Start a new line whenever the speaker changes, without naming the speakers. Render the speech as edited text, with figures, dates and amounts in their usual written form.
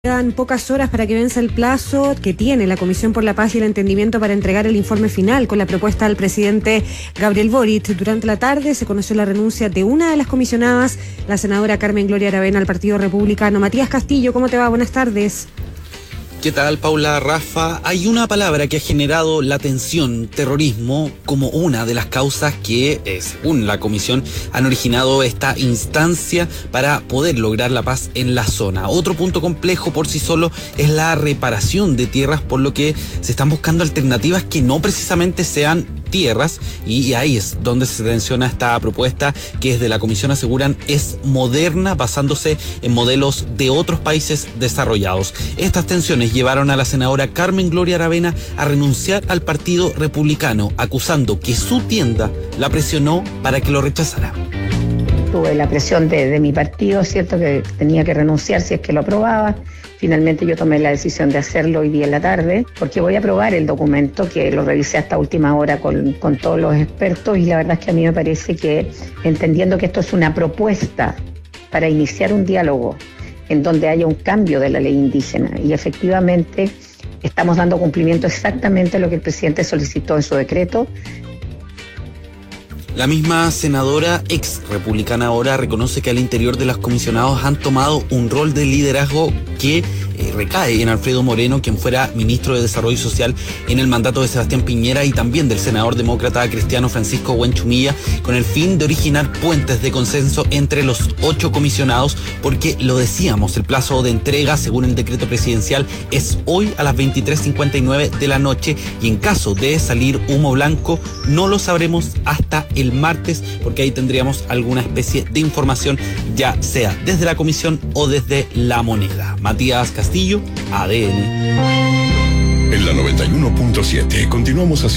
Quedan pocas horas para que venza el plazo que tiene la Comisión por la Paz y el Entendimiento para entregar el informe final con la propuesta del presidente Gabriel Boric. Durante la tarde se conoció la renuncia de una de las comisionadas, la senadora Carmen Gloria Aravena, al Partido Republicano. Matías Castillo, ¿cómo te va? Buenas tardes.
¿Qué tal, Paula, Rafa? Hay una palabra que ha generado la tensión: terrorismo, como una de las causas que, según la comisión, han originado esta instancia para poder lograr la paz en la zona. Otro punto complejo por sí solo es la reparación de tierras, por lo que se están buscando alternativas que no precisamente sean tierras, y ahí es donde se menciona esta propuesta que desde la comisión aseguran es moderna, basándose en modelos de otros países desarrollados. Estas tensiones llevaron a la senadora Carmen Gloria Aravena a renunciar al Partido Republicano, acusando que su tienda la presionó para que lo rechazara.
Tuve la presión de mi partido, cierto, que tenía que renunciar si es que lo aprobaba. Finalmente yo tomé la decisión de hacerlo hoy día en la tarde, porque voy a aprobar el documento, que lo revisé hasta última hora con todos los expertos, y la verdad es que a mí me parece que, entendiendo que esto es una propuesta para iniciar un diálogo en donde haya un cambio de la ley indígena, y efectivamente estamos dando cumplimiento exactamente a lo que el presidente solicitó en su decreto.
La misma senadora, ex republicana ahora, reconoce que al interior de los comisionados han tomado un rol de liderazgo que recae en Alfredo Moreno, quien fuera ministro de Desarrollo Social en el mandato de Sebastián Piñera, y también del senador demócrata cristiano Francisco Huenchumilla, con el fin de originar puentes de consenso entre los 8 comisionados, porque lo decíamos, el plazo de entrega, según el decreto presidencial, es hoy a las 23:59 de la noche, y en caso de salir humo blanco, no lo sabremos hasta el martes, porque ahí tendríamos alguna especie de información, ya sea desde la comisión o desde La Moneda. Matías Castillo, ADN.
En la 91.7 continuamos haciendo